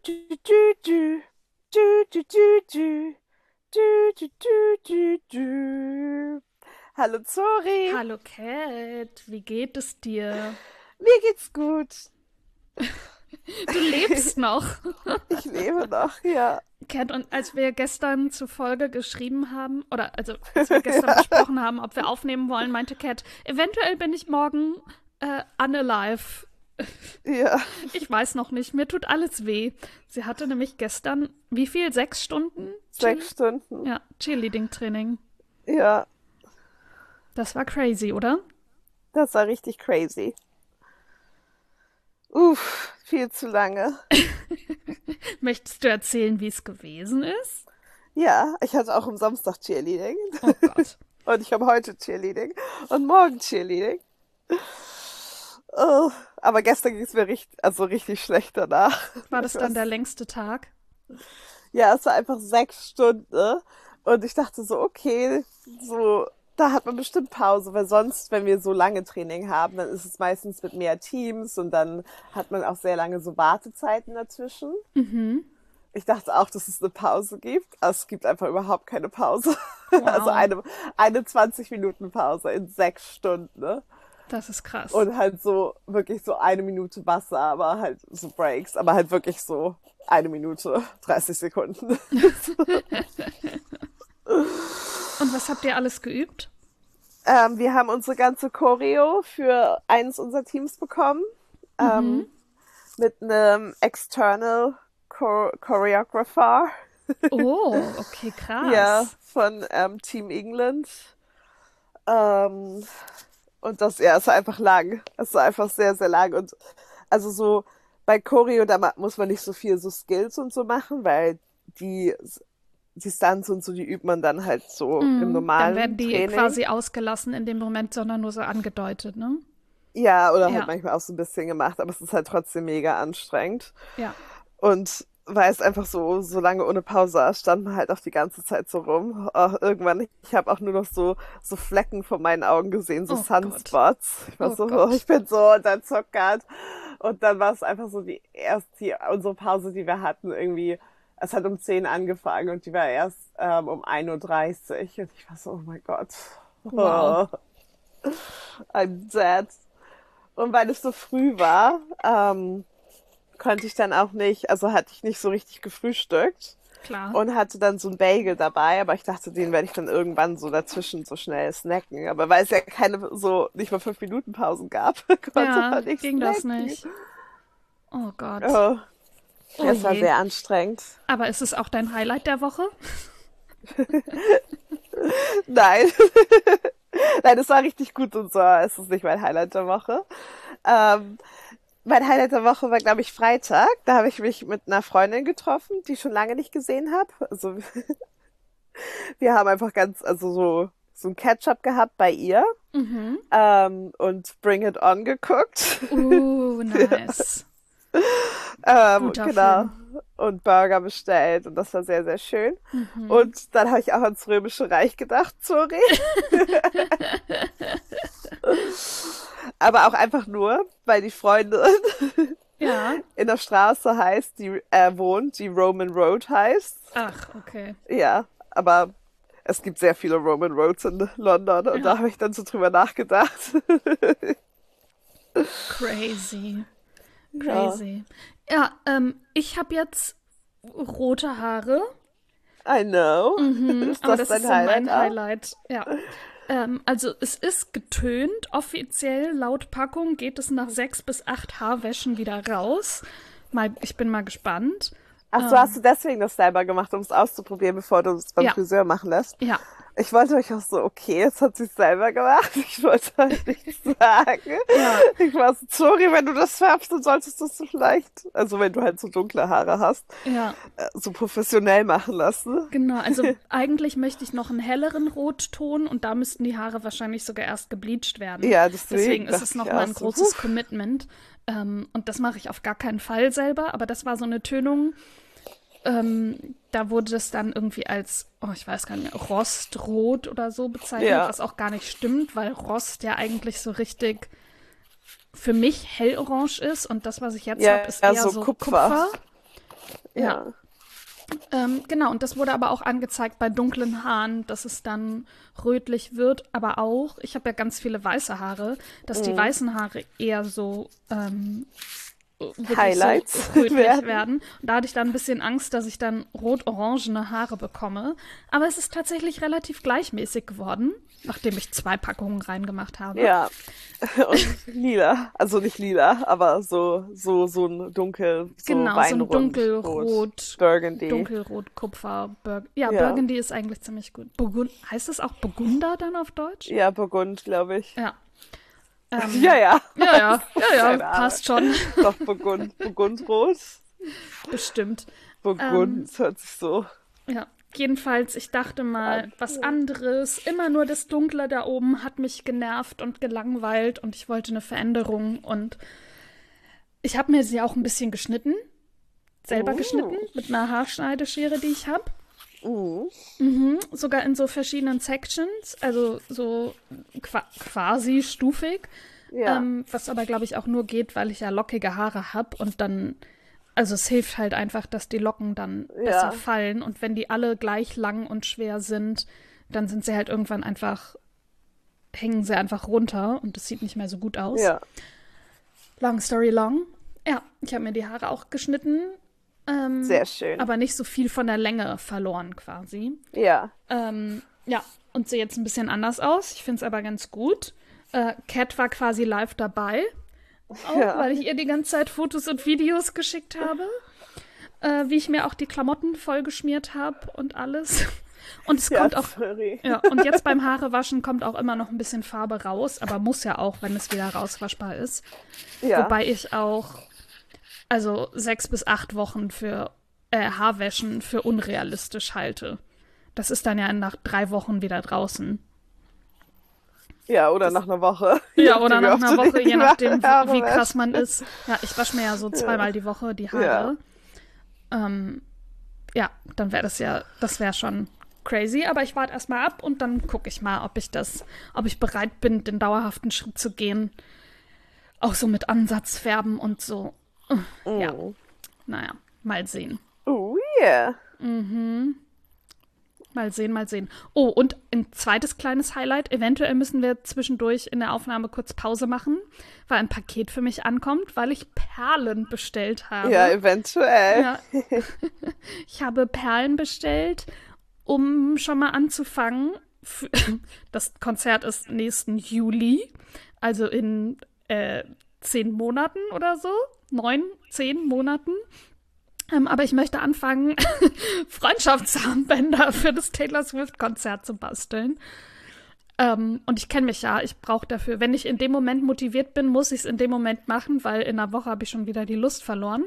Du, du, du. Du, du, du, du. Du, du, du, du, du. Hallo Zori, Hallo Cat, wie geht es dir? mir geht's gut. Du lebst noch. Ich lebe noch, ja. Cat, und als wir gestern zur Folge geschrieben haben, oder also als wir gestern besprochen haben, ob wir aufnehmen wollen, meinte Cat, eventuell bin ich morgen unalive. Ja, Ich weiß noch nicht, mir tut alles weh. Sie hatte nämlich gestern, wie viel? 6 Stunden sechs Stunden. Ja, Cheerleading-Training. Ja, Das war crazy, oder? das war richtig crazy. Viel zu lange. Möchtest du erzählen, wie es gewesen ist? Ja, ich hatte auch am Samstag Cheerleading. Oh Gott. Und ich habe heute Cheerleading. Und morgen Cheerleading. Oh, aber gestern ging es mir richtig schlecht danach. War das Ich dann der weiß. längste Tag? Ja, es war einfach 6 Stunden. Ne? Und ich dachte so, okay, so, da hat man bestimmt Pause, weil sonst, wenn wir so lange Training haben, dann ist es meistens mit mehr Teams und dann hat man auch sehr lange so Wartezeiten dazwischen. Mhm. Ich dachte auch, dass es eine Pause gibt, aber es gibt einfach überhaupt keine Pause. Also Wow, eine 20 Minuten Pause in 6 Stunden, ne? das ist krass. Und halt so, wirklich so eine Minute Wasser, aber halt so Breaks, aber halt wirklich so eine Minute, 30 Sekunden. Und was habt ihr alles geübt? Wir haben unsere ganze Choreo für eines unserer Teams bekommen, Mhm. ähm, mit einem External Choreographer, Oh, okay, ja, krass. von Team England. Ähm, und das, ja, es war einfach lang. Es war einfach sehr, sehr lang. Und also so bei Choreo, muss man nicht so viel so Skills und so machen, weil die, die Stunts und so, die übt man dann halt so im Dann werden normalen die Training. quasi ausgelassen in dem Moment, sondern nur so angedeutet, ne? Ja, oder halt Ja, manchmal auch so ein bisschen gemacht, aber es ist halt trotzdem mega anstrengend. ja. Und weil es einfach so lange ohne Pause war, stand man halt auch die ganze Zeit so rum. Auch irgendwann, ich habe auch nur noch so Flecken vor meinen Augen gesehen, so Oh Gott. Sunspots. Ich war Oh so, oh, ich Gott. bin so unterzuckert. Und dann war es einfach so unsere Pause, die wir hatten, irgendwie, es hat um 10 angefangen und die war erst um 1:30 Uhr. Und ich war so, oh mein Gott. Wow. Oh, I'm dead. Und weil es so früh war, konnte ich dann auch nicht, also hatte ich nicht so richtig gefrühstückt Klar. und hatte dann so ein Bagel dabei, aber ich dachte, den werde ich dann irgendwann so dazwischen so schnell snacken. Aber weil es ja keine so nicht mal 5 Minuten Pausen gab, konnte Ja, man nicht ging das snacken. nicht. Oh Gott. Oh, Oh es war je. sehr anstrengend. Aber ist es auch dein Highlight der Woche? Nein, nein, es war richtig gut und so. Es ist nicht mein Highlight der Woche. Ähm, Mein Highlight der Woche war, glaube ich, Freitag. Da habe ich mich mit einer Freundin getroffen, die ich schon lange nicht gesehen habe. Also wir haben einfach also so ein Catch-up gehabt bei ihr Mhm. und Bring It On geguckt. Ja. Nice. Guter Genau. Film. Und Burger bestellt und das war sehr, sehr schön. Mhm. Und dann habe ich auch ans Römische Reich gedacht, sorry. Aber auch einfach nur, weil die Freundin Ja. in der Straße heißt, die wohnt, die Roman Road heißt. Ach, okay. Ja, aber es gibt sehr viele Roman Roads in London und da Ja. habe ich dann so drüber nachgedacht. Crazy. Ja, Crazy. Ja, ich habe jetzt rote Haare. I know. Mhm, Ist aber das das dein ist so Highlight mein auch? Highlight. Ja. Also es ist getönt. Offiziell laut Packung geht es nach 6 bis 8 Haarwäschen wieder raus. Ich bin mal gespannt. Ach so, hast Ähm, du deswegen das selber gemacht, um es auszuprobieren, bevor du es beim ja, Friseur machen lässt? ja, Ich wollte euch auch so, okay, jetzt hat sie es selber gemacht. Ich wollte halt nichts sagen. ja, Ich war so, sorry, wenn du das färbst, dann solltest du es so vielleicht, also wenn du halt so dunkle Haare hast, ja. so professionell machen lassen. Genau, also eigentlich möchte ich noch einen helleren Rotton und da müssten die Haare wahrscheinlich sogar erst gebleicht werden. Ja, Deswegen deswegen ist dachte es ich nochmal auch ein so, großes Commitment. Und das mache ich auf gar keinen Fall selber, aber das war so eine Tönung. Da wurde es dann irgendwie als, oh, ich weiß gar nicht mehr, Rostrot oder so bezeichnet, ja, was auch gar nicht stimmt, weil Rost ja eigentlich so richtig für mich hellorange ist und das, was ich jetzt habe, ja, ist ja, eher so so Kupfer. Kupfer. Ja. Genau, und das wurde aber auch angezeigt bei dunklen Haaren, dass es dann rötlich wird, aber auch, ich habe ja ganz viele weiße Haare, dass die weißen Haare eher so wirklich Highlights so rötlich werden. Und da hatte ich dann ein bisschen Angst, dass ich dann rot-orangene Haare bekomme. Aber es ist tatsächlich relativ gleichmäßig geworden, nachdem ich 2 Packungen reingemacht habe. Ja. Und lila. Also nicht lila, aber so ein dunkel, so Genau, so ein Weinrot. dunkelrot, Burgundy. dunkelrot, Kupfer. Burgundy ist eigentlich ziemlich gut. Heißt das auch Burgunder dann auf Deutsch? Ja, Burgund, glaube ich. Ja. Ja. Ja, Keine passt schon. Doch, Burgundrot. Bestimmt. Burgund, das hört sich so. Ja, jedenfalls, ich dachte mal, was anderes. Immer nur das Dunkle da oben hat mich genervt und gelangweilt und ich wollte eine Veränderung. Und ich habe mir sie auch ein bisschen geschnitten. Selber geschnitten, mit einer Haarschneideschere, die ich habe. Sogar in so verschiedenen Sections, also so quasi stufig. Ja. Was aber, glaube ich, auch nur geht, weil ich ja lockige Haare habe und dann, also es hilft halt einfach, dass die Locken dann besser fallen und wenn die alle gleich lang und schwer sind, dann sind sie halt irgendwann einfach, hängen sie einfach runter und es sieht nicht mehr so gut aus. Ja. Long story long. Ja, ich habe mir die Haare auch geschnitten. Sehr schön. Aber nicht so viel von der Länge verloren quasi. Ja. Ja, und sehe jetzt ein bisschen anders aus. Ich finde es aber ganz gut. Kat war quasi live dabei, auch, weil ich ihr die ganze Zeit Fotos und Videos geschickt habe. Wie ich mir auch die Klamotten vollgeschmiert habe und alles. Und es kommt auch. Sorry. Ja, und jetzt beim Haarewaschen kommt auch immer noch ein bisschen Farbe raus, aber muss ja auch, wenn es wieder rauswaschbar ist. Ja. Wobei ich auch 6 bis 8 Wochen für Haarwäschen für unrealistisch halte. Das ist dann ja nach 3 Wochen wieder draußen. Ja, oder nach einer Woche. Ja, oder nach einer Woche, je nachdem, Haare wie krass wäscht. man ist. Ja, ich wasche mir ja so 2-mal die Woche die Haare. Ja, dann wäre das wäre schon crazy. Aber ich warte erstmal ab und dann gucke ich mal, ob ich bereit bin, den dauerhaften Schritt zu gehen. Auch so mit Ansatzfärben und so. Ja, naja, mal sehen. Oh, yeah. Mal sehen. Oh, und ein zweites kleines Highlight. Eventuell müssen wir zwischendurch in der Aufnahme kurz Pause machen, weil ein Paket für mich ankommt, weil ich Perlen bestellt habe. Ja, eventuell. Ja. Ich habe Perlen bestellt, um schon mal anzufangen. Das Konzert ist nächsten Juli, also in 10 Monaten oder so. 9, 10 Monaten. Aber ich möchte anfangen, Freundschaftsarmbänder für das Taylor Swift-Konzert zu basteln. Und ich kenne mich ja, ich brauche dafür, wenn ich in dem Moment motiviert bin, muss ich es in dem Moment machen, weil in einer Woche habe ich schon wieder die Lust verloren.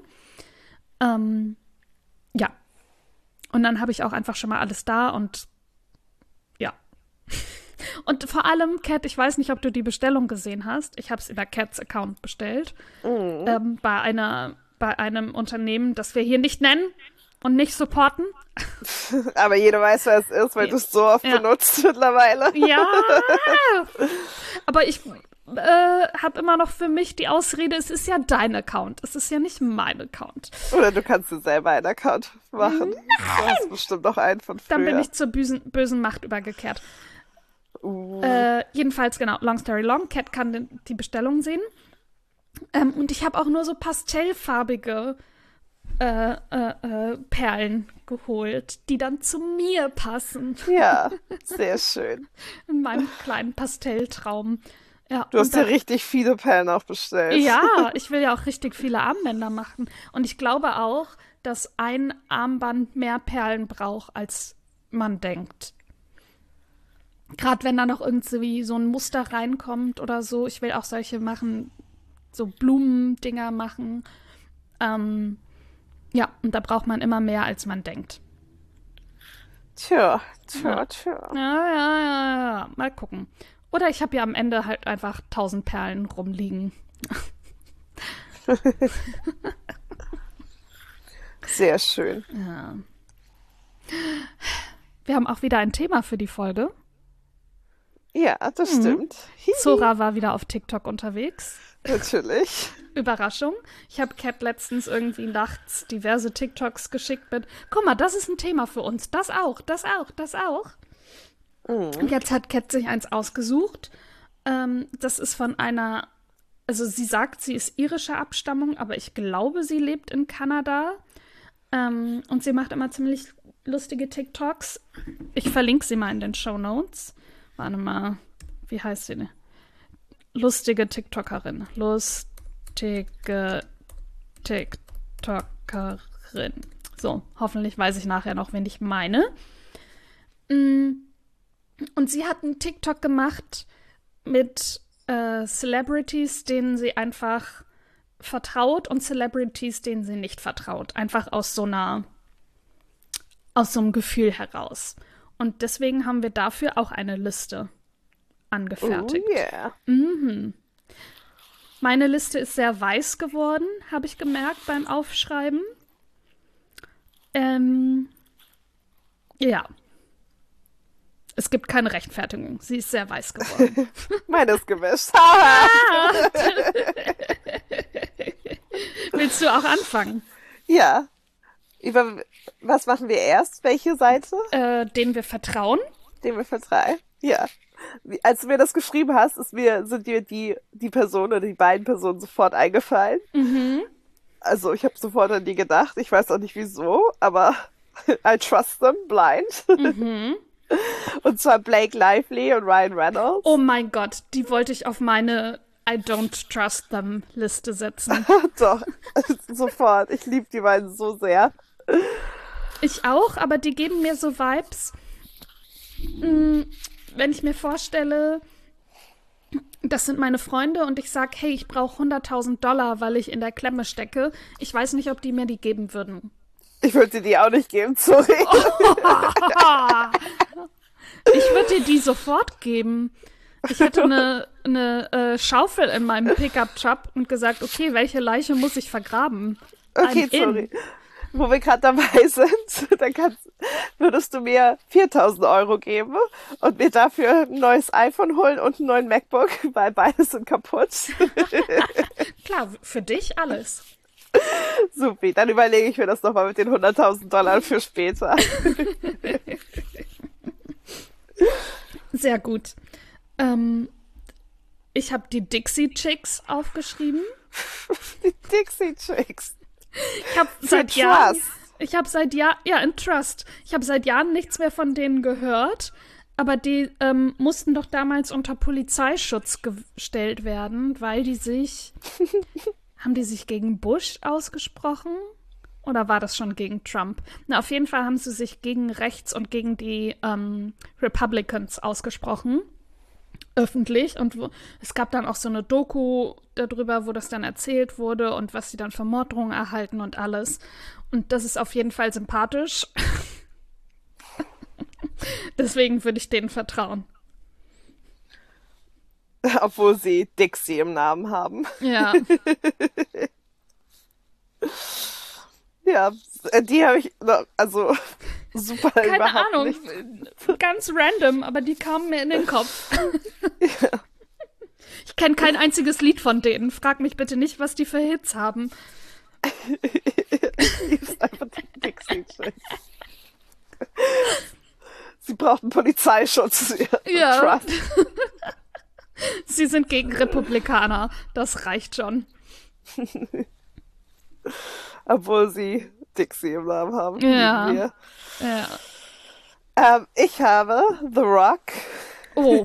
Ja. Und dann habe ich auch einfach schon mal alles da und ja. Und vor allem, Kat, ich weiß nicht, ob du die Bestellung gesehen hast. Ich habe es über Cats Account bestellt. Bei einem Unternehmen, das wir hier nicht nennen und nicht supporten. Aber jeder weiß, wer es ist, weil du es so oft benutzt mittlerweile. Ja, aber ich habe immer noch für mich die Ausrede, es ist ja dein Account, es ist ja nicht mein Account. Oder du kannst dir selber einen Account machen. Du hast bestimmt noch einen von früher. Dann bin ich zur bösen Macht übergekehrt. Jedenfalls, genau, long story long, Kat kann die Bestellung sehen. Und ich habe auch nur so pastellfarbige Perlen geholt, die dann zu mir passen. Ja, sehr schön. In meinem kleinen Pastelltraum. Ja, Du hast ja richtig viele Perlen auch bestellt. Ja, ich will ja auch richtig viele Armbänder machen. Und ich glaube auch, dass ein Armband mehr Perlen braucht, als man denkt. Gerade wenn da noch irgendwie so ein Muster reinkommt oder so. Ich will auch solche machen, so Blumendinger machen. Ja, und da braucht man immer mehr, als man denkt. Tja. Ja. Mal gucken. Oder ich habe ja am Ende halt einfach 1000 Perlen rumliegen. Sehr schön. Ja. Wir haben auch wieder ein Thema für die Folge. Ja, das stimmt. Zora war wieder auf TikTok unterwegs. Natürlich. Überraschung. Ich habe Kat letztens irgendwie nachts diverse TikToks geschickt mit, guck mal, das ist ein Thema für uns. Das auch, das auch, das auch. Und jetzt hat Kat sich eins ausgesucht. Das ist von einer, also sie sagt, sie ist irischer Abstammung, aber ich glaube, sie lebt in Kanada. Und sie macht immer ziemlich lustige TikToks. Ich verlinke sie mal in den Shownotes. Warte mal, wie heißt sie denn? Lustige TikTokerin. Lustige TikTokerin. So, hoffentlich weiß ich nachher noch, wen ich meine. Und sie hat einen TikTok gemacht mit Celebrities, denen sie einfach vertraut und Celebrities, denen sie nicht vertraut. Einfach aus so einem Gefühl heraus. Und deswegen haben wir dafür auch eine Liste angefertigt. Oh yeah. Meine Liste ist sehr weiß geworden, habe ich gemerkt beim Aufschreiben. Ja. Es gibt keine Rechtfertigung. Sie ist sehr weiß geworden. Meine ist gemischt. Willst du auch anfangen? Ja. Über was machen wir erst? Welche Seite? Denen wir vertrauen. Denen wir vertrauen. Ja. Als du mir das geschrieben hast, sind dir die Person oder die beiden Personen sofort eingefallen. Also ich habe sofort an die gedacht. Ich weiß auch nicht wieso, aber I trust them blind. Und zwar Blake Lively und Ryan Reynolds. Oh mein Gott, die wollte ich auf meine I don't trust them Liste setzen. Doch, sofort. Ich liebe die beiden so sehr. Ich auch, aber die geben mir so Vibes, wenn ich mir vorstelle, das sind meine Freunde und ich sage, hey, ich brauche $100.000, weil ich in der Klemme stecke. Ich weiß nicht, ob die mir die geben würden. Ich würde dir die auch nicht geben, sorry. Ich würde dir die sofort geben. Ich hätte eine Schaufel in meinem Pickup-Truck und gesagt, okay, welche Leiche muss ich vergraben? Okay, sorry. Wo wir gerade dabei sind, dann würdest du mir 4.000 Euro geben und mir dafür ein neues iPhone holen und einen neuen MacBook, weil beide sind kaputt. Klar, für dich alles. Supi, dann überlege ich mir das nochmal mit den $100.000 für später. Sehr gut. Ich habe die Dixie Chicks aufgeschrieben. Die Dixie Chicks. Ich habe seit Jahren in Trust. Ich habe seit Jahren nichts mehr von denen gehört, aber die mussten doch damals unter Polizeischutz gestellt werden, weil haben die sich gegen Bush ausgesprochen? Oder war das schon gegen Trump? Na, auf jeden Fall haben sie sich gegen rechts und gegen die Republicans ausgesprochen. Öffentlich. Und es gab dann auch so eine Doku darüber, wo das dann erzählt wurde und was sie dann für Morddrohungen erhalten und alles. Und das ist auf jeden Fall sympathisch. Deswegen würde ich denen vertrauen. Obwohl sie Dixie im Namen haben. Ja. Ja, die habe ich noch, also super Keine überhaupt Ahnung, nicht. ganz random, aber die kamen mir in den Kopf. Ja. Ich kenne kein einziges Lied von denen. Frag mich bitte nicht, was die für Hits haben. Die ist einfach die Dixie Chicks. Sie brauchten Polizeischutz. Ja. Sie sind gegen Republikaner. Das reicht schon. Obwohl sie Dixie im Namen haben. Ja. Lieben wir. Ja. Ich habe The Rock. Oh.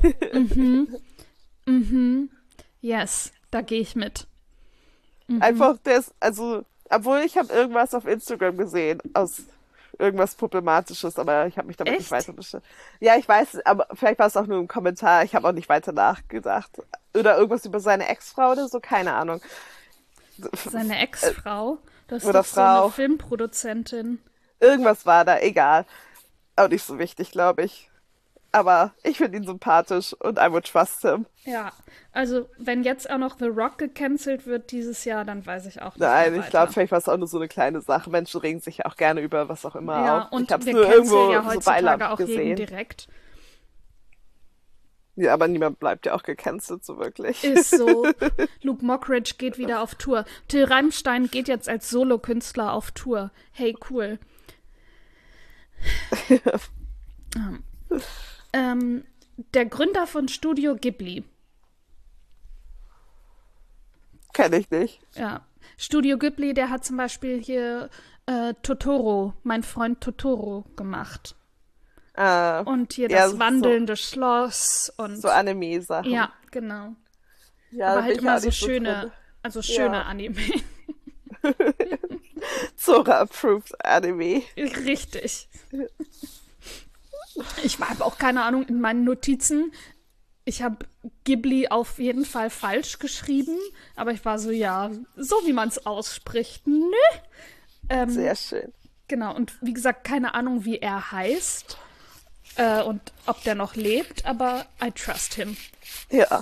Yes, da gehe ich mit. Einfach, obwohl ich habe irgendwas auf Instagram gesehen aus irgendwas Problematisches, aber ich habe mich damit Echt? nicht weiter beschäftigt. Ja, ich weiß, aber vielleicht war es auch nur ein Kommentar, ich habe auch nicht weiter nachgedacht. Oder irgendwas über seine Ex-Frau oder so, keine Ahnung. Seine Ex-Frau? Das ist oder doch so eine Frau. Filmproduzentin. Irgendwas war da, egal. Auch nicht so wichtig, glaube ich. Aber ich finde ihn sympathisch und I would trust him. Ja, also wenn jetzt auch noch The Rock gecancelt wird dieses Jahr, dann weiß ich auch nicht Nein, mehr ich glaube, weiter. vielleicht war es auch nur so eine kleine Sache. Menschen regen sich ja auch gerne über was auch immer Ja, auf. und Ich habe es wir nur canceln irgendwo ja so heutzutage beiläufig auch jeden gesehen. direkt. Ja, aber niemand bleibt ja auch gecancelt, so wirklich. Ist so. Luke Mockridge geht wieder auf Tour. Till Reinstein geht jetzt als Solokünstler auf Tour. Hey, cool. Der Gründer von Studio Ghibli. Kenn ich nicht. Ja. Studio Ghibli, der hat zum Beispiel hier Totoro, mein Freund Totoro, gemacht. Und hier ja, das wandelnde Schloss und so Anime-Sachen. ja, genau. Ja, Aber halt immer so drin. schöne, also schöne Anime. Zora-approved Anime. Richtig. Ich habe auch keine Ahnung in meinen Notizen. Ich habe Ghibli auf jeden Fall falsch geschrieben, aber ich war so, ja, so wie man es ausspricht. Nö. Sehr schön. Genau, und wie gesagt, keine Ahnung, wie er heißt und ob der noch lebt, aber I trust him. Ja.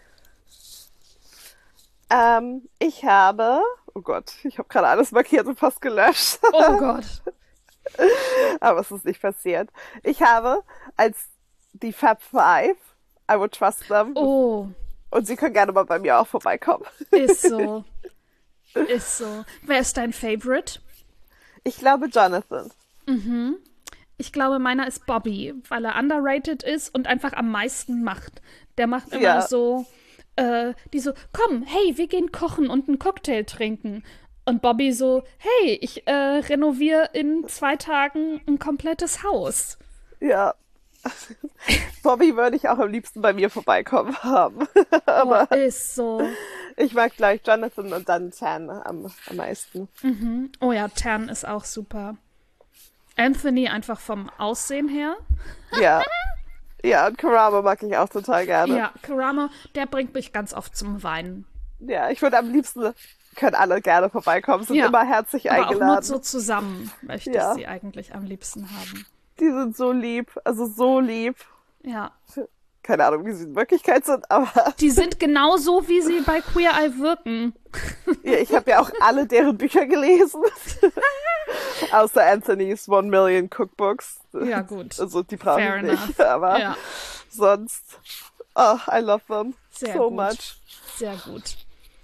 Ich habe, oh Gott, ich habe gerade alles markiert und fast gelöscht. Oh Gott. Aber es ist nicht passiert. Ich habe als die Fab Five, I would trust them. Oh, Und sie können gerne mal bei mir auch vorbeikommen. ist so. Ist so. Wer ist dein Favorite? Ich glaube Jonathan. Ich glaube, meiner ist Bobby, weil er underrated ist und einfach am meisten macht. Der macht immer Ja. so, die so, komm, hey, wir gehen kochen und einen Cocktail trinken. Und Bobby so, hey, ich renoviere in 2 Tagen ein komplettes Haus. Ja. Bobby würde ich auch am liebsten bei mir vorbeikommen haben. Aber Oh, ist so. ich mag gleich Jonathan und dann Tan am meisten. Oh ja, Tan ist auch super. Anthony einfach vom Aussehen her. Ja. Ja, und Kurama mag ich auch total gerne. Ja, Kurama, der bringt mich ganz oft zum Weinen. Ja, ich würde am liebsten, können alle gerne vorbeikommen, sind Ja, immer herzlich Aber auch nur eingeladen. so zusammen möchte Ja. ich sie eigentlich am liebsten haben. Die sind so lieb, also so lieb. Ja. Keine Ahnung, wie sie in Wirklichkeit sind, aber Die sind genauso, wie sie bei Queer Eye wirken. ja, ich habe ja auch alle deren Bücher gelesen. Außer Anthony's 1 Million Cookbooks. Ja, gut. Also die brauche Fair ich nicht, enough. aber Ja, sonst, oh, I love them Sehr so gut. much. sehr gut.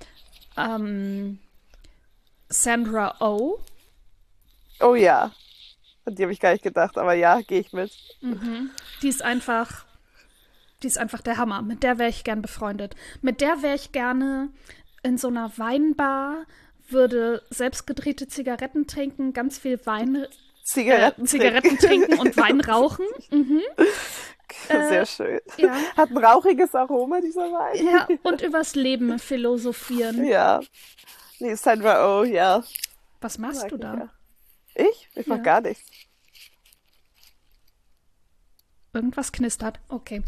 Sandra Oh. Oh ja, an die habe ich gar nicht gedacht, aber ja, gehe ich mit. Die ist einfach der Hammer. Mit der wäre ich gern befreundet. Mit der wäre ich gerne in so einer Weinbar, würde selbstgedrehte Zigaretten trinken, ganz viel Wein, Zigaretten trinken und Wein rauchen. Sehr schön. Ja. Hat ein rauchiges Aroma, dieser Wein. Ja, und übers Leben philosophieren. Ja. Nee, Sandra Oh, ja. Was machst Mag du ich, da? ja. Ich? Ich mach Ja. gar nichts. Irgendwas knistert. Okay.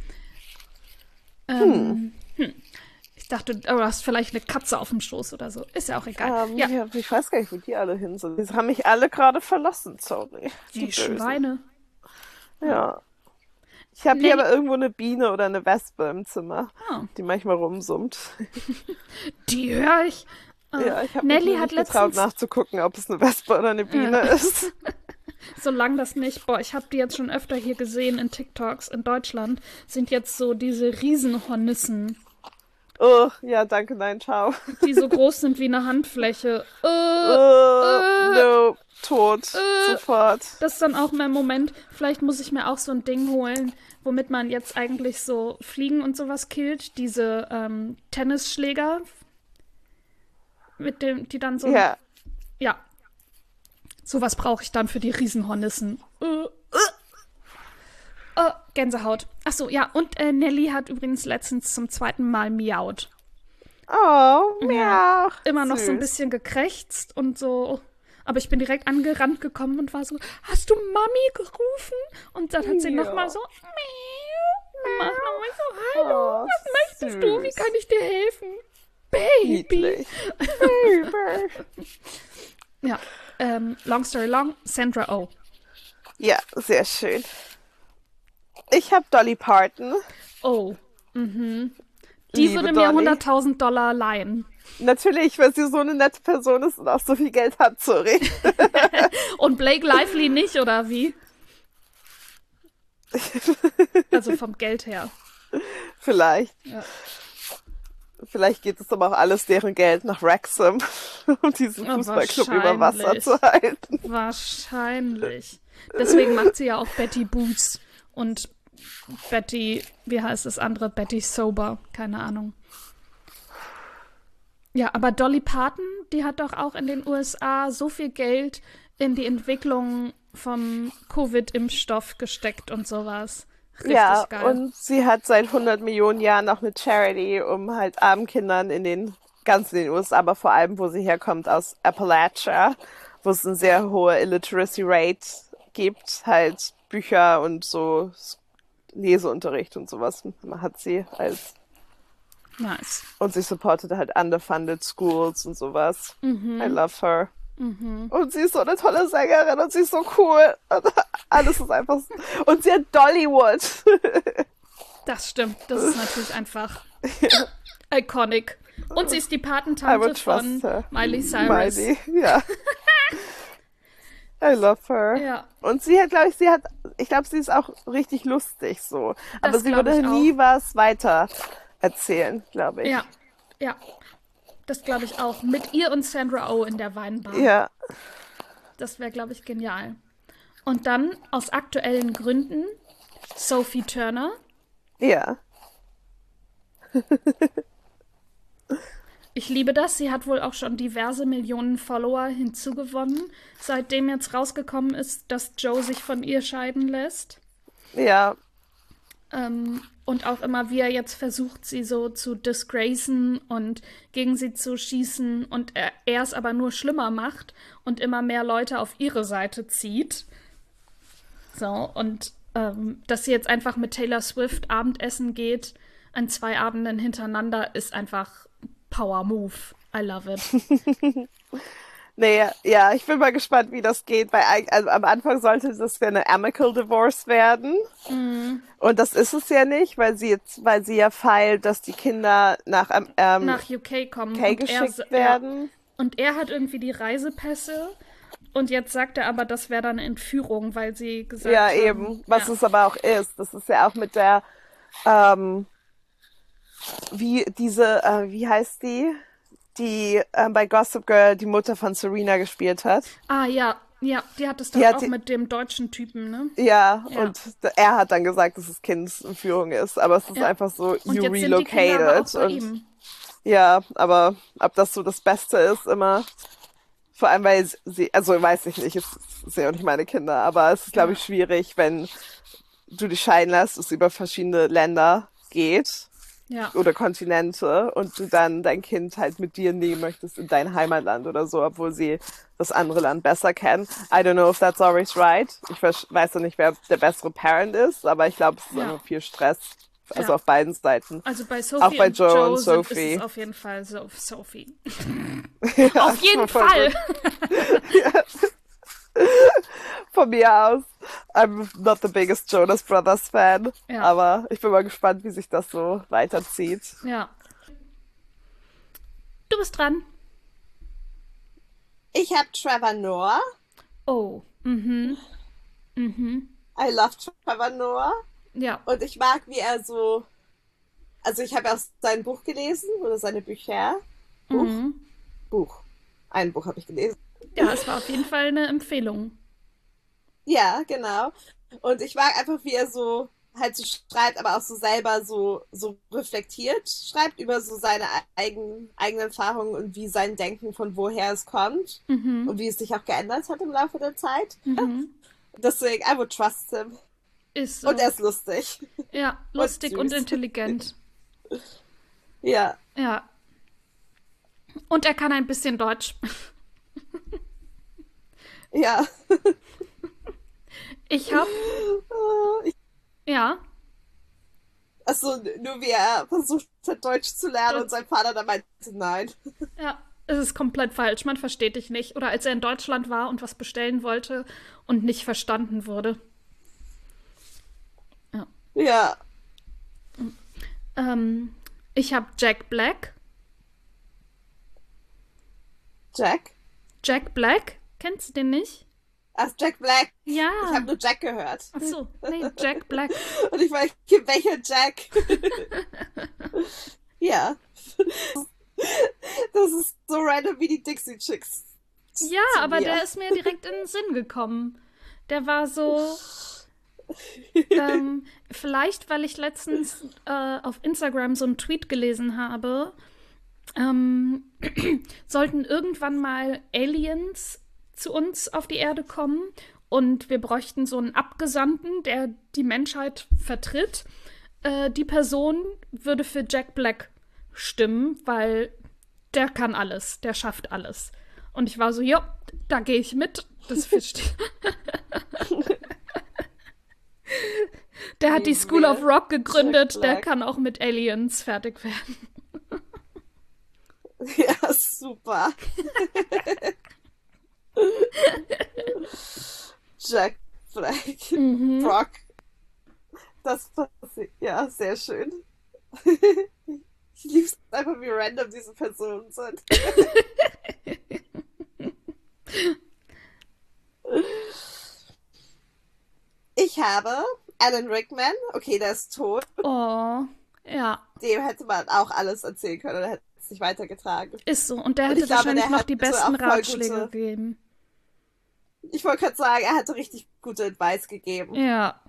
Ich dachte, du hast vielleicht eine Katze auf dem Schoß oder so. Ist ja auch egal. Ja, Ja, ich weiß gar nicht, wo die alle hin sind. Die haben mich alle gerade verlassen, sorry. die Bösen. Schweine. Ja. Ich habe hier Nee. aber irgendwo eine Biene oder eine Wespe im Zimmer, Ah. die manchmal rumsummt. Die höre ich. Ja, ich habe Nelly mich hat nicht getraut letztens, nachzugucken, ob es eine Wespe oder eine Biene ist. solange das nicht, ich habe die jetzt schon öfter hier gesehen in TikToks in Deutschland, sind jetzt so diese Riesenhornissen, Oh, ja, danke, nein, ciao. die so groß sind wie eine Handfläche. No, tot, sofort. Das ist dann auch mein Moment. Vielleicht muss ich mir auch so ein Ding holen, womit man jetzt eigentlich so Fliegen und sowas killt. Diese Tennisschläger, mit dem, die dann so. Ja, Ja. Sowas brauche ich dann für die Riesenhornissen. Gänsehaut. Achso, ja. Und Nelly hat übrigens letztens zum 2. Mal miaut. oh, miau. Immer noch so ein Süß. bisschen gekrächzt und so. Aber ich bin direkt angerannt gekommen und war so, hast du Mami gerufen? Und dann hat sie Ja. nochmal so, miau, gemacht. Und ich so, hallo, Oh, was möchtest du? Wie süß. kann ich dir helfen? Baby. Niedlich. Ja, long story long, Sandra Oh. Ja, sehr schön. Ich habe Dolly Parton. Oh, Die Liebe würde mir Dolly. $100.000 leihen. Natürlich, weil sie so eine nette Person ist und auch so viel Geld hat, sorry. Und Blake Lively nicht, oder wie? Also vom Geld her. Vielleicht. Ja. Vielleicht geht es aber auch alles deren Geld nach Wrexham, um diesen Ja, Fußballclub über Wasser zu halten. Wahrscheinlich. Deswegen macht sie ja auch Betty Boots und Betty, wie heißt das andere? Betty Sober, keine Ahnung. Ja, aber Dolly Parton, die hat doch auch in den USA so viel Geld in die Entwicklung vom Covid-Impfstoff gesteckt und sowas. Richtig Ja, geil. und sie hat seit 100 Millionen Jahren noch eine Charity, um halt armen Kindern in den USA, aber vor allem, wo sie herkommt, aus Appalachia, wo es eine sehr hohe Illiteracy Rate gibt, halt Bücher und so Leseunterricht und sowas hat sie als. Nice. Und sie supportet halt underfunded schools und sowas. I love her. Und sie ist so eine tolle Sängerin und sie ist so cool. Und alles ist einfach so. Und sie hat Dollywood. Das stimmt. Das ist natürlich einfach iconic. Und sie ist die I Patentante would trust von her. Miley Cyrus. Miley, ja. I love her. Ja. Und sie hat, ich glaube, sie ist auch richtig lustig so. Aber Das sie glaub würde ich nie was weiter erzählen, glaube ich. Ja, ja. Das glaube ich auch. Mit ihr und Sandra Oh in der Weinbar. Ja. Das wäre, glaube ich, genial. Und dann aus aktuellen Gründen Sophie Turner. Ja. Ich liebe das. Sie hat wohl auch schon diverse Millionen Follower hinzugewonnen, seitdem jetzt rausgekommen ist, dass Joe sich von ihr scheiden lässt. Ja. Und auch immer, wie er jetzt versucht, sie so zu disgracen und gegen sie zu schießen und er es aber nur schlimmer macht und immer mehr Leute auf ihre Seite zieht. So, und dass sie jetzt einfach mit Taylor Swift Abendessen geht an 2 Abenden hintereinander, ist einfach Power Move. I love it. Nee, ja, ich bin mal gespannt, wie das geht, weil also am Anfang sollte das ja eine amicable Divorce werden. Und das ist es ja nicht, weil sie ja feilt, dass die Kinder nach Nach UK kommen. UK geschickt werden. Und er hat irgendwie die Reisepässe. Und jetzt sagt er aber, das wäre dann Entführung, weil sie gesagt Ja, haben. eben. Was ja. es aber auch ist. Das ist ja auch mit der, wie heißt die? Die bei Gossip Girl die Mutter von Serena gespielt hat. Ah, ja. Ja, die hat es doch auch mit dem deutschen Typen, ne? Ja, Ja. und er hat dann gesagt, dass es Kindsentführung ist, aber es ist Ja. einfach so, Und you jetzt sind die Kinder aber relocated. auch bei Und ihm. ja, aber ob das so das Beste ist immer, vor allem weil also weiß ich nicht, es sind ja auch nicht meine Kinder, aber es ist, glaube ich, schwierig, wenn du dich scheiden lässt, es über verschiedene Länder geht. Ja. Oder Kontinente und du dann dein Kind halt mit dir nehmen möchtest in dein Heimatland oder so, obwohl sie das andere Land besser kennen. I don't know if that's always right. Ich weiß ja nicht, wer der bessere Parent ist, aber ich glaube, es ist einfach viel Stress. Also auf beiden Seiten. Also bei Sophie auch bei und Joe und ist Sophie. es auf jeden Fall Sophie. Ja, Auf jeden Fall! Von mir aus. I'm not the biggest Jonas Brothers Fan. Ja. Aber ich bin mal gespannt, wie sich das so weiterzieht. Ja. Du bist dran. Ich habe Trevor Noah. Oh. Mhm. I love Trevor Noah. Ja. Und ich mag, wie er so. Also ich habe ja auch sein Buch gelesen oder seine Bücher. Buch. Ein Buch habe ich gelesen. Ja, es war auf jeden Fall eine Empfehlung. Ja, genau. Und ich mag einfach, wie er so halt so schreibt, aber auch so selber so reflektiert schreibt über so seine eigenen Erfahrungen und wie sein Denken von woher es kommt und wie es sich auch geändert hat im Laufe der Zeit. Deswegen, I would trust him. Ist so. Und er ist lustig. Ja, lustig und süß. intelligent. Ja. Ja. Und er kann ein bisschen Deutsch. Ja. Ich hab. Ja. Also nur wie er versucht hat, Deutsch zu lernen und sein Vater dann meinte, nein. Ja, es ist komplett falsch. Man versteht dich nicht. Oder als er in Deutschland war und was bestellen wollte und nicht verstanden wurde. Ja. Ich habe Jack Black. Jack? Jack Black? Kennst du den nicht? Ach, Jack Black. Ja. Ich habe nur Jack gehört. Ach so, nee, Jack Black. Und ich weiß, welcher Jack? Ja. Das ist so random wie die Dixie Chicks. Ja, aber der ist mir direkt in den Sinn gekommen. Der war so... vielleicht, weil ich letztens auf Instagram so einen Tweet gelesen habe, sollten irgendwann mal Aliens zu uns auf die Erde kommen und wir bräuchten so einen Abgesandten, der die Menschheit vertritt. Die Person würde für Jack Black stimmen, weil der kann alles, der schafft alles. Und ich war so, ja, da gehe ich mit. Das verstehe. Der hat die School of Rock gegründet, der kann auch mit Aliens fertig werden. Ja, super. Jack Black. Brock. Das passiert. Ja, sehr schön. Ich liebe es einfach, wie random diese Personen sind. Ich habe Alan Rickman. Okay, der ist tot. Oh, ja. Dem hätte man auch alles erzählen können, oder hätte es nicht weitergetragen. Ist so. Und der hätte wahrscheinlich noch die besten Ratschläge gegeben. Ich wollte gerade sagen, er hatte richtig gute Advice gegeben. Ja.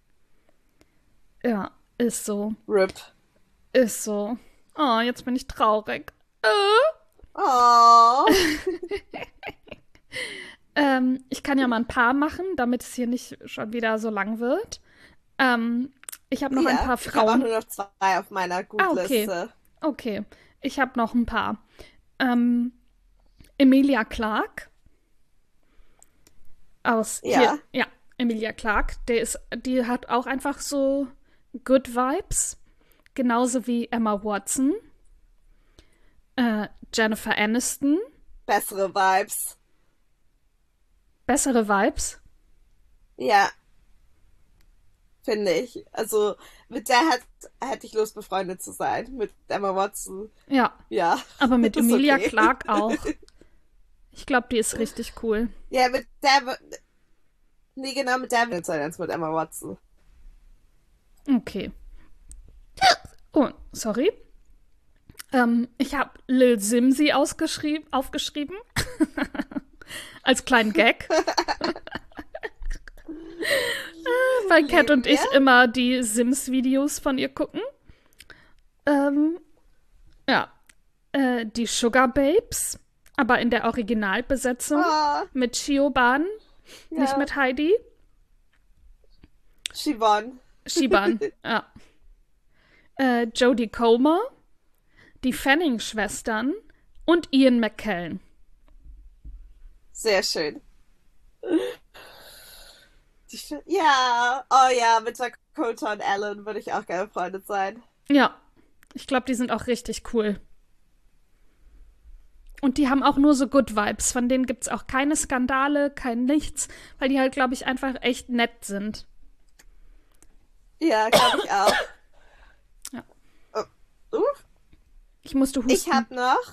Ja, ist so. RIP. Ist so. Oh, jetzt bin ich traurig. Oh. Ich kann ja mal ein paar machen, damit es hier nicht schon wieder so lang wird. Ich habe noch ein paar Frauen. Ich habe nur noch 2 auf meiner Gutliste. Okay. Ich habe noch ein paar. Emilia Clarke. Emilia Clarke. Die hat auch einfach so Good Vibes. Genauso wie Emma Watson. Jennifer Aniston. Bessere Vibes. Bessere Vibes? Ja. Finde ich. Also, mit der hätte ich Lust, befreundet zu sein. Mit Emma Watson. Ja. Ja. Aber mit Emilia Clarke auch. Ich glaube, die ist richtig cool. Ja, mit der... Nee, genau, mit der wird es sein, als mit Emma Watson. Okay. Oh, sorry. Ich habe Lil Simsi aufgeschrieben. Als kleinen Gag. Weil Kat und ich immer die Sims-Videos von ihr gucken. Die Sugar Babes, aber in der Originalbesetzung mit Shioban, nicht mit Heidi. Siobhan, ja. Jodie Comer, die Fanning-Schwestern und Ian McKellen. Sehr schön. Ja, oh ja, mit Dakota und Alan würde ich auch gerne befreundet sein. Ja, ich glaube, die sind auch richtig cool. Und die haben auch nur so Good Vibes. Von denen gibt es auch keine Skandale, kein Nichts, weil die halt, glaube ich, einfach echt nett sind. Ja, glaube ich auch. Ja. Oh. Ich musste husten. Ich habe noch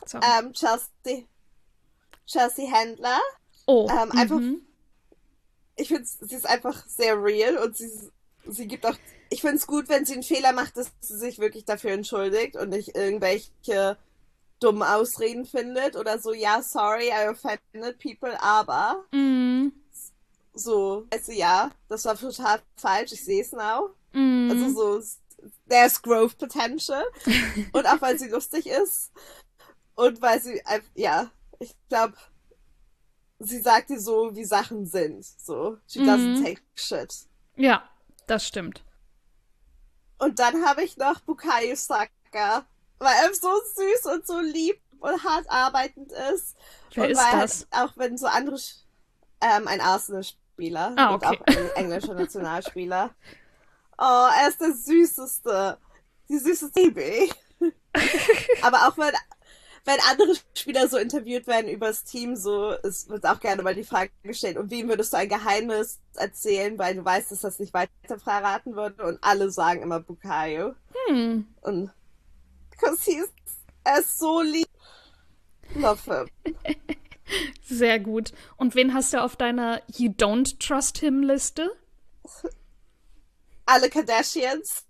Chelsea Handler. Oh, einfach. Ich finde, sie ist einfach sehr real und sie gibt auch. Ich finde es gut, wenn sie einen Fehler macht, dass sie sich wirklich dafür entschuldigt und nicht irgendwelche dummen Ausreden findet oder so, ja, sorry, I offended people, aber so, also ja, das war total falsch, ich sehe es now. Also so, there's growth potential. Und auch weil sie lustig ist und weil sie, ja, ich glaube, sie sagt dir so, wie Sachen sind. So, she doesn't take shit. Ja, das stimmt. Und dann habe ich noch Bukayo Saka, weil er so süß und so lieb und hart arbeitend ist. Wer und ist weil das? Halt auch wenn so andere, ein Arsenal-Spieler und okay. auch ein englischer Nationalspieler. Oh, er ist der süßeste. Die süßeste Baby. Aber auch wenn andere Spieler so interviewt werden über das Team, so, es wird auch gerne mal die Frage gestellt, und wem würdest du ein Geheimnis erzählen, weil du weißt, dass das nicht weiter verraten würde, und alle sagen immer Bukayo. Und er ist so lieb. Love him. Sehr gut. Und wen hast du auf deiner You Don't Trust Him Liste? Alle Kardashians.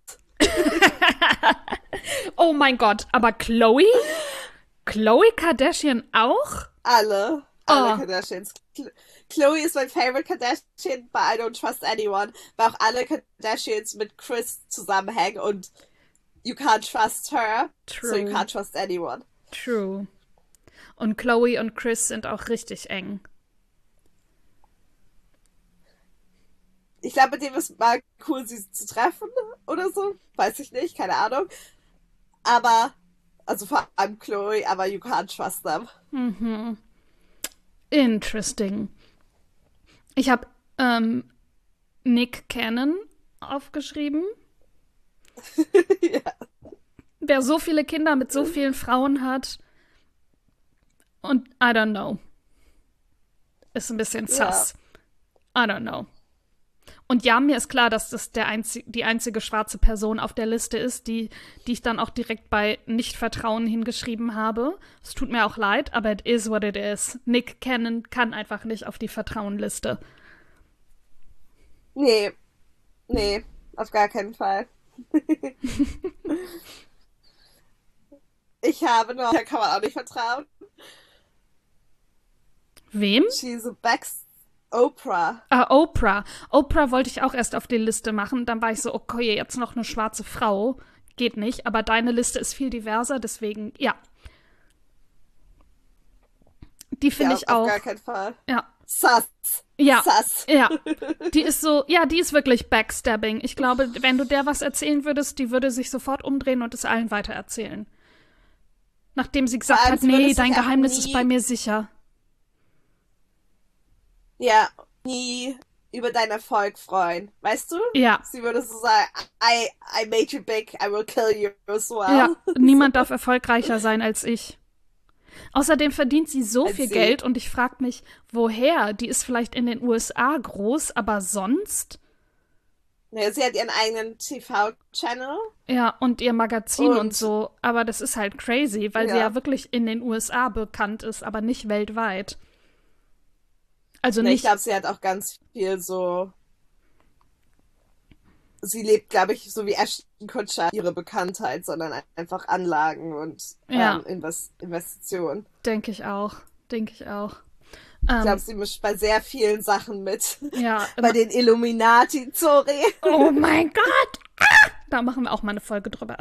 Oh mein Gott, aber Chloe? Chloe Kardashian auch? Alle Oh, Kardashians. Chloe ist mein favorite Kardashian, but I don't trust anyone. Weil auch alle Kardashians mit Chris zusammenhängen und you can't trust her, so you true, can't trust anyone. true. Und Chloe und Chris sind auch richtig eng. Ich glaube, mit dem ist mal cool, sie zu treffen oder so. Weiß ich nicht, keine Ahnung. Aber, also vor allem Chloe, aber you can't trust them. Interesting. Ich habe Nick Cannon aufgeschrieben, Ja, der so viele Kinder mit so vielen Frauen hat. Und I don't know. Ist ein bisschen ja. sus. I don't know. Und ja, mir ist klar, dass das die einzige schwarze Person auf der Liste ist, die ich dann auch direkt bei Nicht-Vertrauen hingeschrieben habe. Es tut mir auch leid, aber it is what it is. Nick Cannon kann einfach nicht auf die Vertrauenliste. Nee, nee, auf gar keinen Fall. Ich habe noch, da kann man auch nicht vertrauen. Wem? She's a Bex Oprah. Ah, Oprah. Oprah wollte ich auch erst auf die Liste machen. Dann war ich so, okay, jetzt noch eine schwarze Frau. Geht nicht. Aber deine Liste ist viel diverser, deswegen, ja. Die finde Ja, ich auf auch. gar keinen Fall. Ja. Sus. Ja. Sus. Ja. Die ist so, ja, die ist wirklich Backstabbing. Ich glaube, wenn du der was erzählen würdest, die würde sich sofort umdrehen und es allen weitererzählen. Nachdem sie gesagt Vor allem, hat, sie würde nee, sich dein auch Geheimnis ist nie, bei mir sicher. ja, nie über deinen Erfolg freuen. Weißt du? Ja. Sie würde so sagen, I made you big, I will kill you as Ja. well. Niemand darf erfolgreicher sein als ich. Außerdem verdient sie so Als viel sie. Geld und ich frage mich, woher? Die ist vielleicht in den USA groß, aber sonst? Ja, sie hat ihren eigenen TV-Channel Ja, und ihr Magazin und und so. Aber das ist halt crazy, weil sie ja ja. wirklich in den USA bekannt ist, aber nicht weltweit. Also Ne, ich nicht, glaube, sie hat auch ganz viel so. Sie lebt, glaube ich, so wie Ashton Kutcher ihre Bekanntheit, sondern einfach Anlagen und ja, Investitionen. denke ich auch. Denke ich auch. Ich glaube, Ähm, sie mischt bei sehr vielen Sachen mit. ja, Bei den Illuminati, sorry. oh mein Gott! Da machen wir auch mal eine Folge drüber.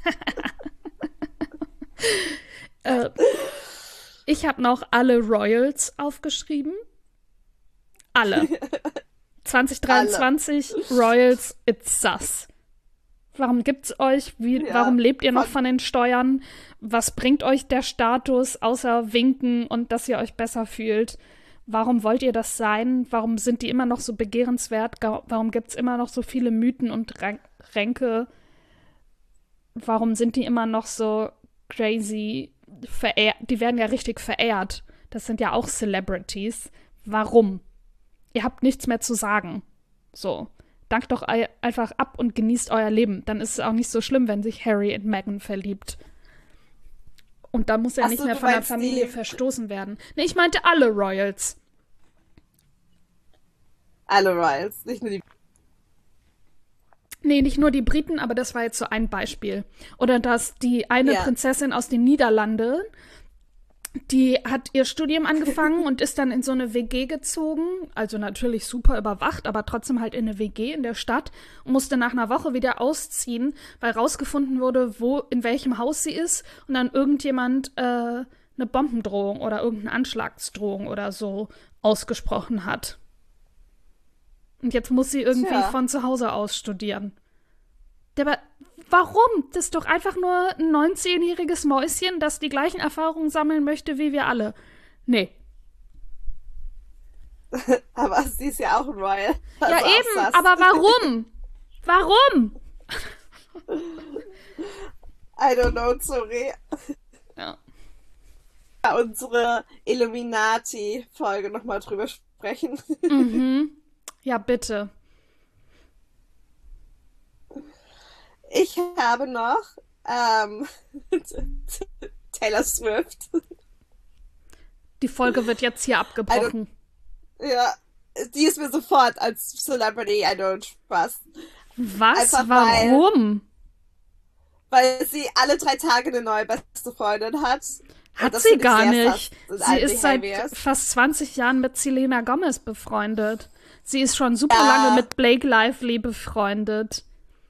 äh, Ich habe noch alle Royals aufgeschrieben. Alle. Alle. 2023 Royals, it's sus. Warum gibt's euch? Warum Ja, lebt ihr noch von, von den Steuern? Was bringt euch der Status, außer winken und dass ihr euch besser fühlt? Warum wollt ihr das sein? Warum sind die immer noch so begehrenswert? Warum gibt's immer noch so viele Mythen und Ränke? Warum sind die immer noch so crazy verehrt? Die werden ja richtig verehrt. Das sind ja auch Celebrities. Warum? Ihr habt nichts mehr zu sagen. So. Dankt doch einfach ab und genießt euer Leben. Dann ist es auch nicht so schlimm, wenn sich Harry in Meghan verliebt. Und dann muss er ach nicht so, mehr du von der meinst Familie die, verstoßen werden. Nee, ich meinte alle Royals. alle Royals, nicht nur die. Nee, nicht nur die Briten, aber das war jetzt so ein Beispiel. Oder dass die eine Ja. Prinzessin aus den Niederlanden, die hat ihr Studium angefangen und ist dann in so eine WG gezogen. Also natürlich super überwacht, aber trotzdem halt in eine WG in der Stadt und musste nach einer Woche wieder ausziehen, weil rausgefunden wurde, in welchem Haus sie ist und dann irgendjemand eine Bombendrohung oder irgendeine Anschlagsdrohung oder so ausgesprochen hat. Und jetzt muss sie irgendwie Tja. von zu Hause aus studieren. Aber warum? Das ist doch einfach nur ein 19-jähriges Mäuschen, das die gleichen Erfahrungen sammeln möchte wie wir alle. Nee. Aber sie ist ja auch ein Royal. Ja, Also auch eben, sass. aber warum? Warum? I don't know, sorry. Ja. Ja, unsere Illuminati-Folge nochmal drüber sprechen. Mhm. Ja, bitte. Ich habe noch Taylor Swift. Die Folge wird jetzt hier abgebrochen. Ja, die ist mir sofort als Celebrity I don't trust. Was? Einfach Warum? Weil sie alle 3 Tage eine neue beste Freundin hat. Hat sie gar nicht. In Sie allen ist seit Behaviors. fast 20 Jahren mit Selena Gomez befreundet. Sie ist schon super lange mit Blake Lively befreundet.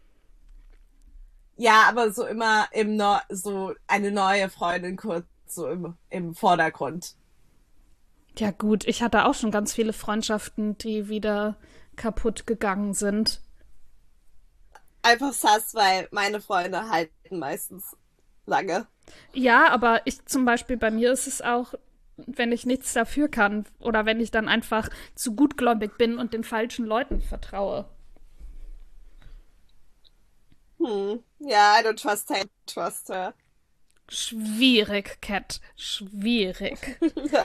Ja, aber so immer so eine neue Freundin kurz so im Vordergrund. Ja gut, ich hatte auch schon ganz viele Freundschaften, die wieder kaputt gegangen sind. Einfach sass, weil meine Freunde halten meistens lange. Ja, aber ich zum Beispiel, bei mir ist es auch, wenn ich nichts dafür kann oder wenn ich dann einfach zu gutgläubig bin und den falschen Leuten vertraue. Ja, I don't trust her. Schwierig, Cat. Schwierig.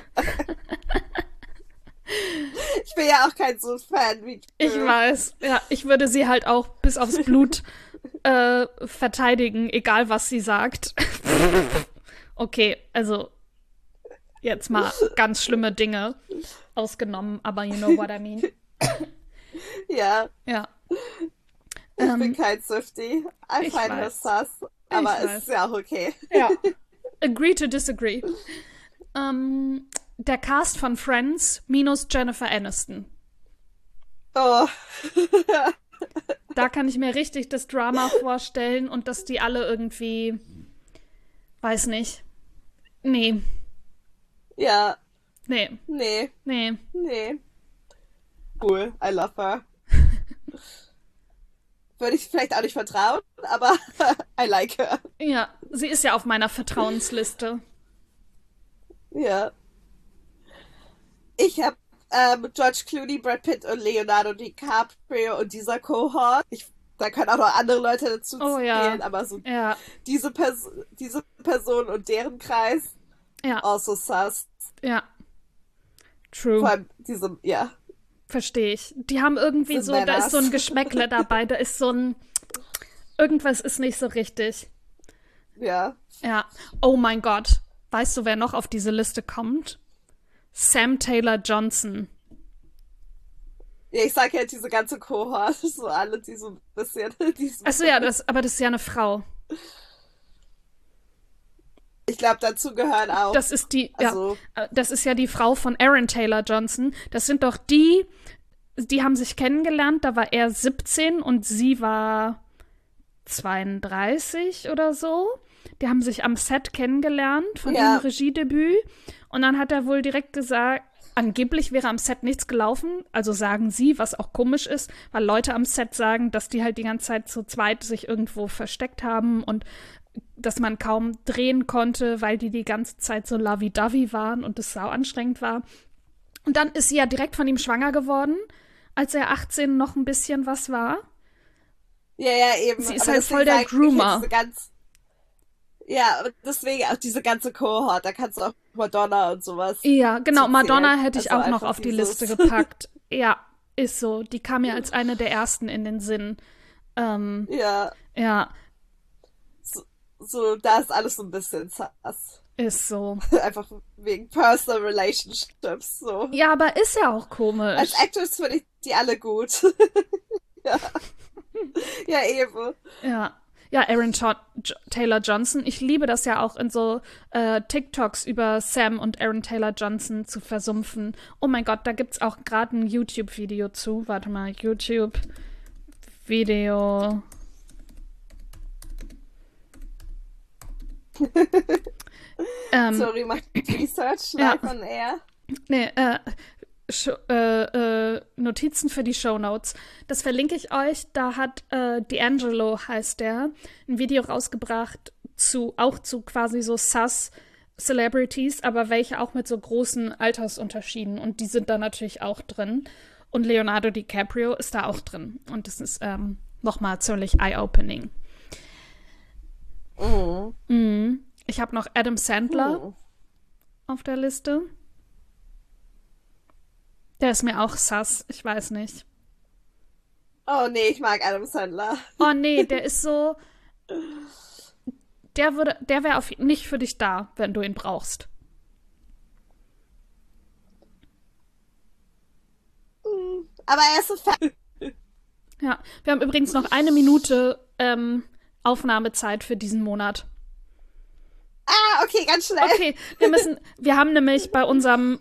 Ich bin ja auch kein so Fan wie du. Ich weiß. Ja, ich würde sie halt auch bis aufs Blut verteidigen, egal was sie sagt. Okay, also jetzt mal ganz schlimme Dinge ausgenommen, aber you know what I mean. Ja, Ja. ich bin kein Swiftie. I ich find her weiß. sus. Aber Ich es weiß. ist ja auch okay. Ja. Agree to disagree. Der Cast von Friends minus Jennifer Aniston. Oh. Da kann ich mir richtig das Drama vorstellen und dass die alle irgendwie, weiß nicht. Nee, Ja, nee, nee, nee. nee. Cool, I love her. Würde ich vielleicht auch nicht vertrauen, aber I like her. Ja, sie ist ja auf meiner Vertrauensliste. Ja. Ich habe George Clooney, Brad Pitt und Leonardo DiCaprio und dieser Cohort. Da können auch noch andere Leute dazu Oh ja. zählen, aber so Ja, diese Person und deren Kreis, ja, also sus. ja. Vor True. allem ja. Verstehe ich. Die haben irgendwie Sind so, da ist so ein Männers. Geschmäckle dabei, da ist so ein, irgendwas ist nicht so richtig. Ja. Ja. Oh mein Gott. Weißt du, wer noch auf diese Liste kommt? Sam Taylor Johnson. Ja, ich sag ja, diese ganze Cohort, so alle, die so ein bisschen, Achso, ja, aber das ist ja eine Frau. ich glaube, dazu gehören auch. Das ist Also- das ist ja die Frau von Aaron Taylor Johnson. Das sind doch die haben sich kennengelernt, da war er 17 und sie war 32 oder so. Die haben sich am Set kennengelernt von Ja. ihrem Regiedebüt. Und dann hat er wohl direkt gesagt, angeblich wäre am Set nichts gelaufen. Also sagen sie, was auch komisch ist, weil Leute am Set sagen, dass die halt die ganze Zeit zu zweit sich irgendwo versteckt haben und dass man kaum drehen konnte, weil die ganze Zeit so lovey-dovey waren und es sau anstrengend war. Und dann ist sie ja direkt von ihm schwanger geworden, als er 18 noch ein bisschen was war. Ja, ja, eben. Sie ist Aber halt deswegen voll der sag ich, Groomer. Ja, und deswegen auch diese ganze Cohort, da kannst du auch Madonna und sowas. Ja, genau, zu Madonna zählen. hätte ich Also auch noch einfach auf die dieses- Liste gepackt. Ja, ist so. Die kam mir als eine der ersten in den Sinn. Ja, Ja, so, da ist alles so ein bisschen sass. ist so. Einfach wegen Personal Relationships, so. Ja, aber ist ja auch komisch. Als Actress finde ich die alle gut. Ja. Ja, eben. Ja. Ja, Taylor Johnson. Ich liebe das ja auch in so TikToks über Sam und Aaron Taylor Johnson zu versumpfen. Oh mein Gott, da gibt's auch gerade ein YouTube-Video zu. Warte mal, YouTube-Video. Sorry, macht Research Ja. live on air. Nee, Notizen für die Shownotes. Das verlinke ich euch. Da hat D'Angelo, heißt der, ein Video rausgebracht auch zu quasi so Sus-Celebrities, aber welche auch mit so großen Altersunterschieden. Und die sind da natürlich auch drin. Und Leonardo DiCaprio ist da auch drin. Und das ist nochmal ziemlich eye-opening. Mhm. Ich habe noch Adam Sandler auf der Liste. Der ist mir auch sus, ich weiß nicht. Oh nee, ich mag Adam Sandler. Oh nee, der ist so. Der wäre nicht für dich da, wenn du ihn brauchst. Aber er ist so fett. Ja, wir haben übrigens noch 1 Minute Aufnahmezeit für diesen Monat. Ah, okay, ganz schnell. Okay, wir haben nämlich bei unserem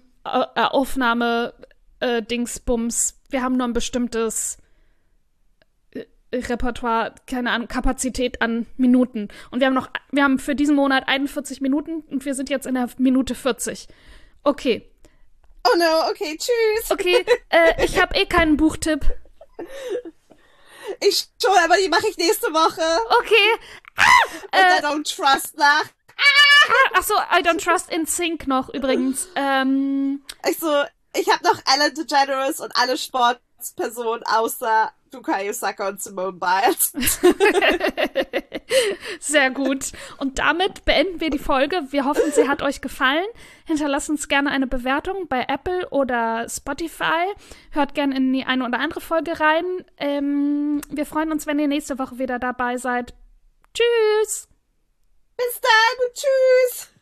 Dingsbums, wir haben nur ein bestimmtes Repertoire, keine Ahnung, Kapazität an Minuten. Und wir haben für diesen Monat 41 Minuten und wir sind jetzt in der Minute 40. Okay. Oh no, okay, tschüss. Okay, ich habe keinen Buchtipp. Ich schon, aber die mache ich nächste Woche. Okay. Und I Don't Trust nach. Achso, I Don't Trust in Sync noch übrigens. Ich habe noch Ellen DeGeneres und alle Sportspersonen außer Bukayo Saka und Simone Biles. Sehr gut. Und damit beenden wir die Folge. Wir hoffen, sie hat euch gefallen. Hinterlasst uns gerne eine Bewertung bei Apple oder Spotify. Hört gerne in die eine oder andere Folge rein. Wir freuen uns, wenn ihr nächste Woche wieder dabei seid. Tschüss! Bis dann! Tschüss!